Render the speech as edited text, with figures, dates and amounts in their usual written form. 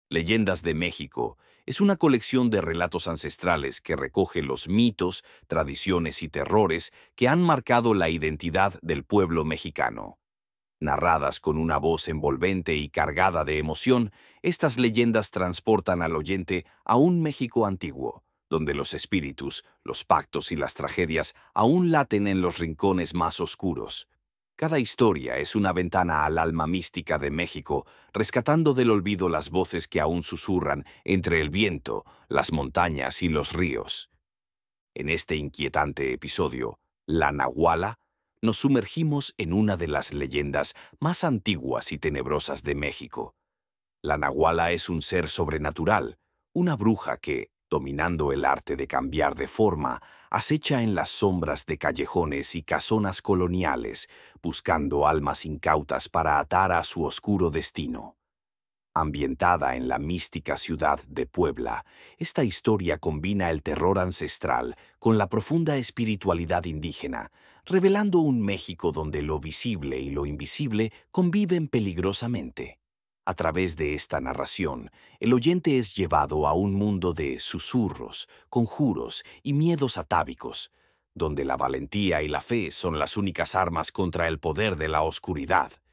Leyendas de México es una colección de relatos ancestrales que recoge los mitos, tradiciones y terrores que han marcado la identidad del pueblo mexicano. Narradas con una voz envolvente y cargada de emoción, estas leyendas transportan al oyente a un México antiguo, donde los espíritus, los pactos y las tragedias aún laten en los rincones más oscuros. Cada historia es una ventana al alma mística de México, rescatando del olvido las voces que aún susurran entre el viento, las montañas y los ríos. En este inquietante episodio, La Nahuala, nos sumergimos en una de las leyendas más antiguas y tenebrosas de México. La Nahuala es un ser sobrenatural, una bruja que, dominando el arte de cambiar de forma, acecha en las sombras de callejones y casonas coloniales, buscando almas incautas para atar a su oscuro destino. Ambientada en la mística ciudad de Puebla, esta historia combina el terror ancestral con la profunda espiritualidad indígena, revelando un México donde lo visible y lo invisible conviven peligrosamente. A través de esta narración, el oyente es llevado a un mundo de susurros, conjuros y miedos atávicos, donde la valentía y la fe son las únicas armas contra el poder de la oscuridad.